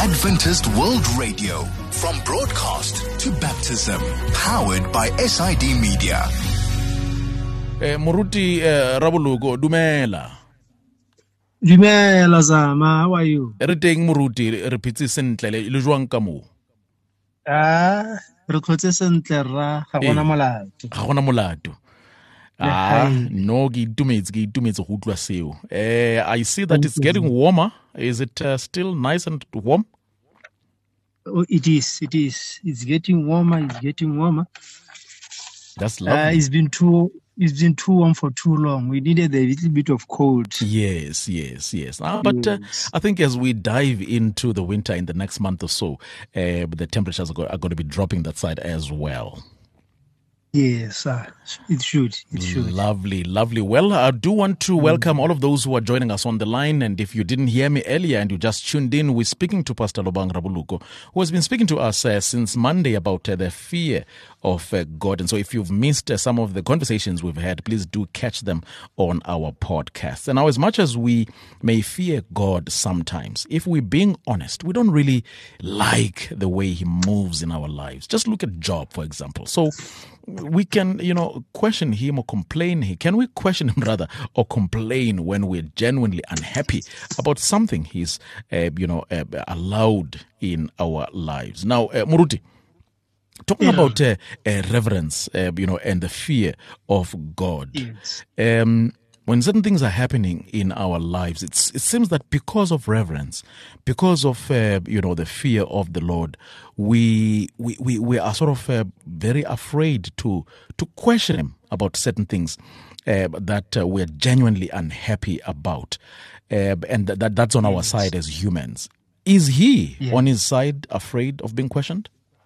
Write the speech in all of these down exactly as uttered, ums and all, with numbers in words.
Adventist World Radio, from broadcast to baptism, powered by S I D Media. Eh, Moruti eh, Rabuluko, dumela. Dumela Zama, how are you? Re teng Moruti, re phetse sentle le jwang ka mo? Ah, re khotse sentle ra ga gona molato. Ga gona molato. Ah, no, ke itumetse ke itumetse go utlwa seo. Eh, I see that it's getting warmer. Is it uh, still nice and warm? Oh, it is. It is. It's getting warmer. It's getting warmer. That's lovely. Uh, it's been too. It's been too warm for too long. We needed a little bit of cold. Yes, yes, yes. Ah, but yes. Uh, I think as we dive into the winter in the next month or so, uh, the temperatures are, go- are going to be dropping that side as well. Yes, uh, it should. It should. Lovely, lovely. Well, I do want to welcome all of those who are joining us on the line. And if you didn't hear me earlier and you just tuned in, we're speaking to Pastor Lobang Rabuluko, who has been speaking to us uh, since Monday about uh, the fear of uh, God. And so if you've missed uh, some of the conversations we've had, please do catch them on our podcast. And now, as much as we may fear God sometimes, if we're being honest, we don't really like the way he moves in our lives. Just look at Job, for example. So we can, you know, question him or complain. Can we question him rather or complain when we're genuinely unhappy about something he's, uh, you know, uh, allowed in our lives? Now, uh, Muruti, talking Yeah. about uh, uh, reverence, uh, you know, and the fear of God. Yes. Um, when certain things are happening in our lives, it's, it seems that because of reverence, because of uh, you know the fear of the Lord, we we we, we are sort of uh, very afraid to to question Him about certain things uh, that uh, we're genuinely unhappy about, uh, and that, that that's on our Yes. side as humans. Is He Yeah. on His side afraid of being questioned?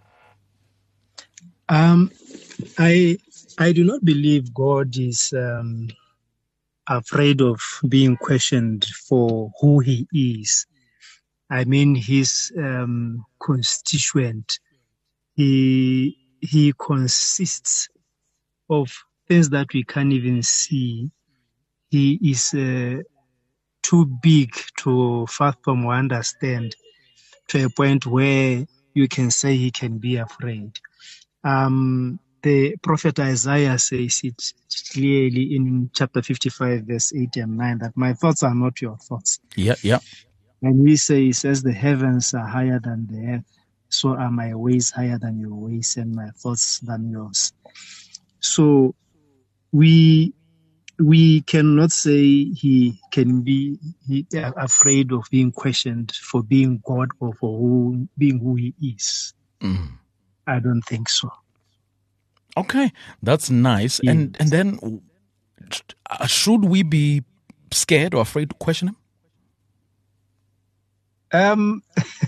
Um, I I do not believe God is um, afraid of being questioned for who He is. I mean, His um, constituent. He He consists of things that we can't even see. He is uh, too big to fathom or understand, to a point where you can say He can be afraid. Um, the prophet Isaiah says it clearly in chapter fifty-five, verse eight and nine, that my thoughts are not your thoughts. Yeah, yeah. And he says, as the heavens are higher than the earth, so are my ways higher than your ways and my thoughts than yours. So we we cannot say he can be he, afraid of being questioned for being God or for who, being who he is. Mm. I don't think so. Okay, that's nice. Yes. And and then, uh, should we be scared or afraid to question Him? Um,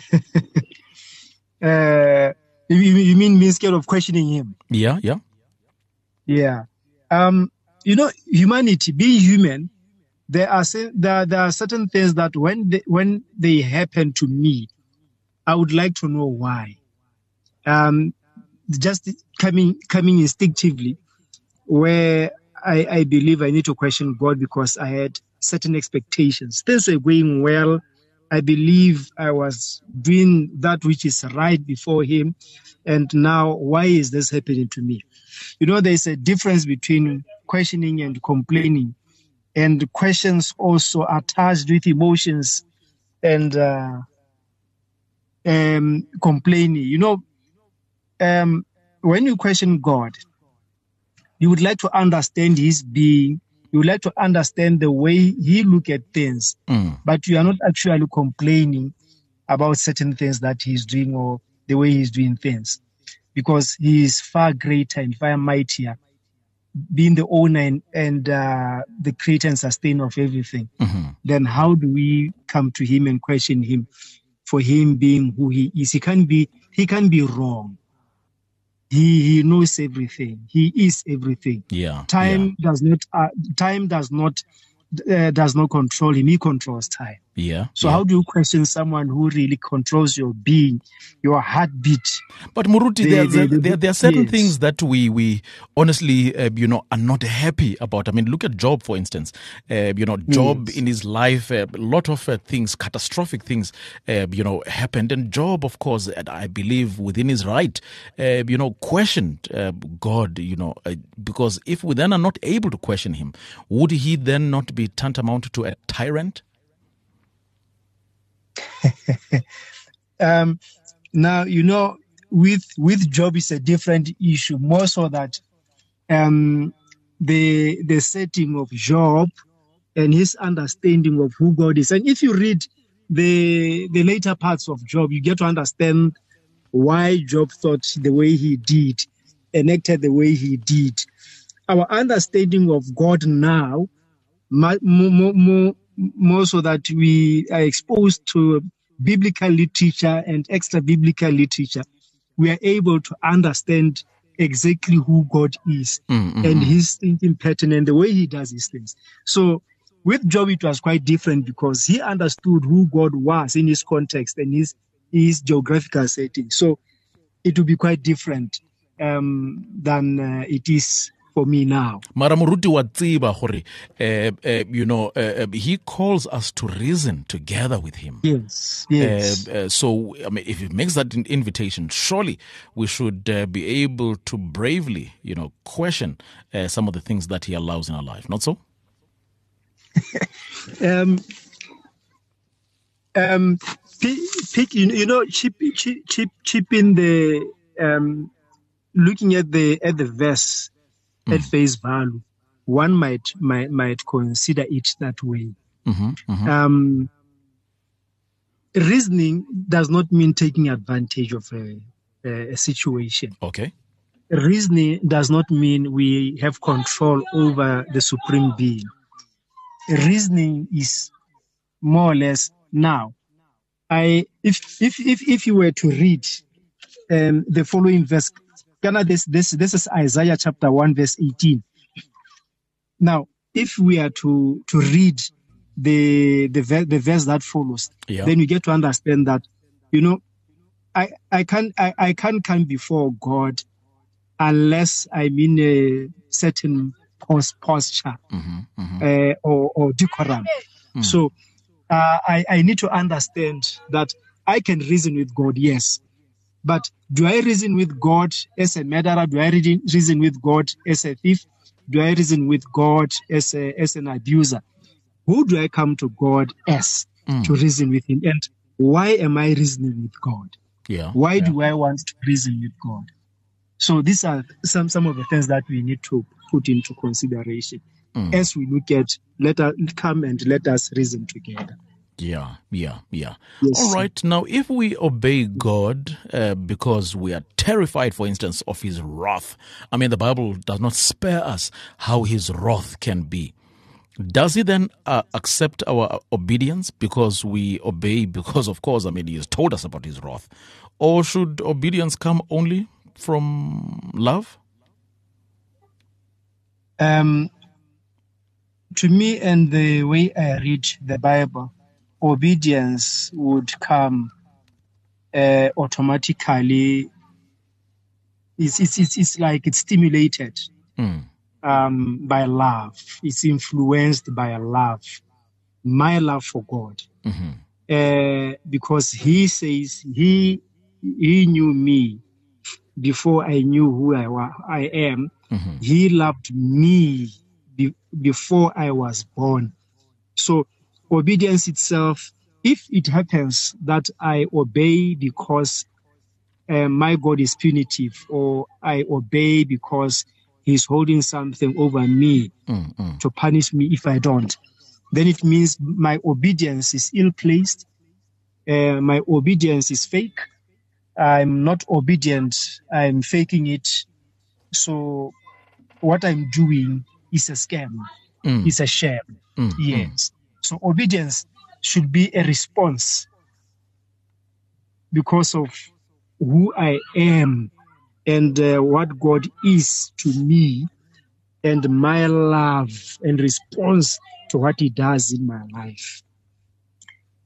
uh, you, you mean me scared of questioning him? Yeah, yeah. Yeah. Um, you know, humanity, being human, there are cer- there, there are certain things that when they, when they happen to me, I would like to know why. Um, just coming coming instinctively, where I, I believe I need to question God because I had certain expectations. Things were going well. I believe I was doing that which is right before Him. And now, why is this happening to me? You know, there's a difference between questioning and complaining. And questions also are charged with emotions and uh, um, complaining. You know, um, when you question God, you would like to understand His being. You would like to understand the way He look at things, Mm. but you are not actually complaining about certain things that He's doing or the way He's doing things, because He is far greater and far mightier, being the owner and, and uh, the creator and sustainer of everything. Mm-hmm. Then how do we come to Him and question Him for Him being who He is? He can be. He can be wrong. He he knows everything. He is everything. Yeah. Time does not. Uh, time does not. Uh, does not control him. He controls time. Yeah. So yeah. how do you question someone who really controls your being, your heartbeat? But Muruti, The- there, the- there, the- there, there are certain yes. things that we we honestly, uh, you know, are not happy about. I mean, look at Job, for instance. Uh, you know, Job Yes. in his life, uh, a lot of uh, things, catastrophic things, uh, you know, happened. And Job, of course, and I believe within his right, uh, you know, questioned uh, God, you know, uh, because if we then are not able to question him, would he then not be tantamount to a tyrant? Um, now, you know, with with Job is a different issue, more so that um, the the setting of Job and his understanding of who God is. And if you read the the later parts of Job, you get to understand why Job thought the way he did and acted the way he did. Our understanding of God now, more, more, more, more so that we are exposed to biblical literature and extra biblical literature, we are able to understand exactly who God is Mm-hmm. and his thinking pattern and the way he does his things. So with Job, it was quite different because he understood who God was in his context and his, his geographical setting. So it will be quite different um, than uh, it is for me now. Mara Muruti wa tsiba hore, uh, uh, you know, uh, uh, he calls us to reason together with him. Yes, yes. Uh, uh, so, I mean, if he makes that in- invitation, surely we should uh, be able to bravely, you know, question uh, some of the things that he allows in our life. Not so? um, um, pick, you know, chip, chip, chip, chip in the um, looking at the at the verse mm. at face value, one might might might consider it that way. Mm-hmm, mm-hmm. Um, reasoning does not mean taking advantage of a, a, a situation. Okay. Reasoning does not mean we have control over the supreme being. Reasoning is more or less now. I if if if if you were to read um, the following verse, Ghana, this this this is Isaiah chapter one verse eighteen. Now, if we are to to read the the the verse that follows, yeah. then we get to understand that, you know, I I can't I, I can't come before God unless I'm in a certain post, posture mm-hmm, mm-hmm. Uh, or, or decorum. Mm. So uh, I, I need to understand that I can reason with God, yes. But do I reason with God as a murderer? Do I reason with God as a thief? Do I reason with God as a, as an abuser? Who do I come to God as mm. to reason with him? And why am I reasoning with God? Yeah. Why yeah. do I want to reason with God? So these are some, some of the things that we need to put into consideration mm. as we look at, let us come and let us reason together. Yeah, yeah, yeah. Yes. All right. Now, if we obey God uh, because we are terrified, for instance, of his wrath, I mean, the Bible does not spare us how his wrath can be. Does he then uh, accept our obedience because we obey? Because, of course, I mean, he has told us about his wrath. Or should obedience come only from love? Um, to me, and the way I read the Bible, obedience would come uh, automatically. It's, it's, it's, it's like it's stimulated mm. um, by love. It's influenced by love, my love for God. Mm-hmm. Uh, because he says he he knew me before I knew who I, I am. Mm-hmm. He loved me be, before I was born. So obedience itself, if it happens that I obey because uh, my God is punitive, or I obey because he's holding something over me mm-hmm. to punish me if I don't, then it means my obedience is ill-placed. Uh, my obedience is fake. I'm not obedient. I'm faking it. So what I'm doing is a scam. Mm. It's a sham. Mm. Yes. Mm. So obedience should be a response because of who I am and uh, what God is to me and my love and response to what he does in my life.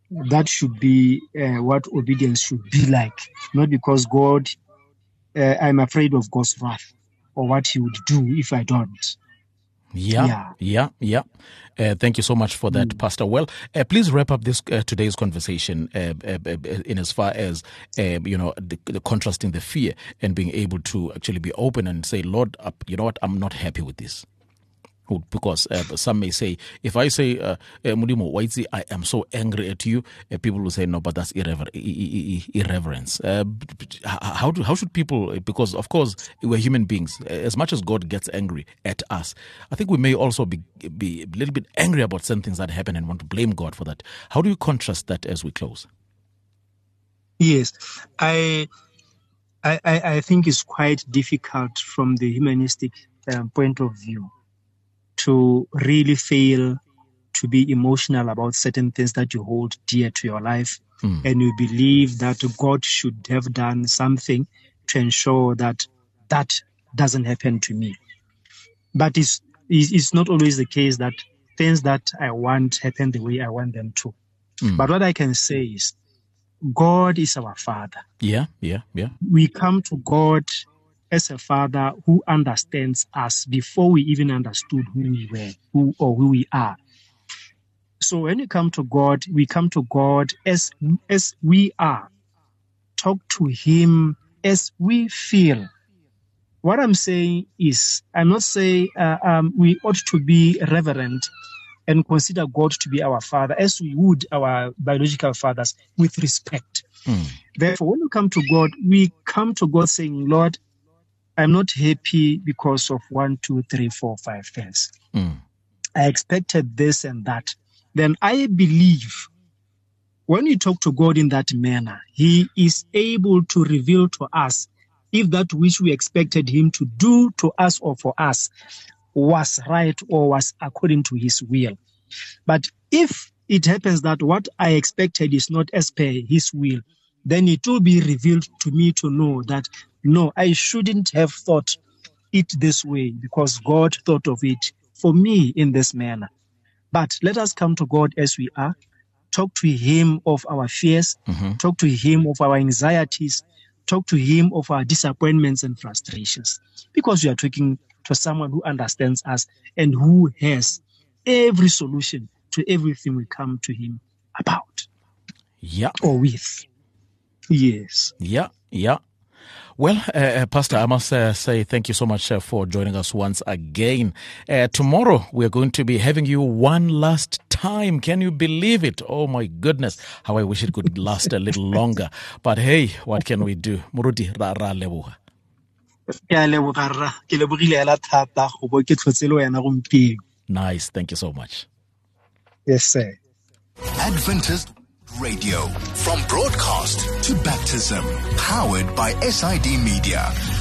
that should be uh, what obedience should be like, not because God, uh, I'm afraid of God's wrath or what he would do if I don't. Yeah, yeah, yeah. yeah. Uh, thank you so much for that, mm. Pastor. Well, uh, please wrap up this uh, today's conversation uh, uh, uh, in as far as, uh, you know, the, the contrasting the fear and being able to actually be open and say, Lord, uh, you know what, I'm not happy with this. Because uh, some may say, if I say, uh, Mudimo Waitsi, I am so angry at you, uh, people will say, no, but that's irrever- irreverence. Uh, how do, how should people, because of course we're human beings, as much as God gets angry at us, I think we may also be, be a little bit angry about certain things that happen and want to blame God for that. How do you contrast that as we close? Yes, I I, I think it's quite difficult from the humanistic uh, point of view to really fail to be emotional about certain things that you hold dear to your life. Mm. And you believe that God should have done something to ensure that that doesn't happen to me. But it's, it's not always the case that things that I want happen the way I want them to. Mm. But what I can say is God is our Father. Yeah, yeah, yeah. We come to God as a Father who understands us before we even understood who we were, who or who we are. So when we come to God, we come to God as, as we are. Talk to him as we feel. What I'm saying is, I'm not saying uh, um, we ought to be reverent and consider God to be our Father as we would our biological fathers with respect. Mm. Therefore, when we come to God, we come to God saying, Lord, I'm not happy because of one, two, three, four, five things. Mm. I expected this and that. Then I believe when you talk to God in that manner, he is able to reveal to us if that which we expected him to do to us or for us was right or was according to his will. But if it happens that what I expected is not as per his will, then it will be revealed to me to know that, no, I shouldn't have thought it this way because God thought of it for me in this manner. But let us come to God as we are, talk to him of our fears, mm-hmm. talk to him of our anxieties, talk to him of our disappointments and frustrations, because we are talking to someone who understands us and who has every solution to everything we come to him about. Yeah. Or with. Yes. Yeah, yeah. Well, uh, Pastor, I must uh, say thank you so much uh, for joining us once again. Uh, tomorrow, we're going to be having you one last time. Can you believe it? Oh, my goodness. How I wish it could last a little longer. But hey, what can we do? Muruti, ra ra leboha. Nice. Thank you so much. Yes, sir. Adventist Radio, from broadcast to baptism, powered by S I D Media.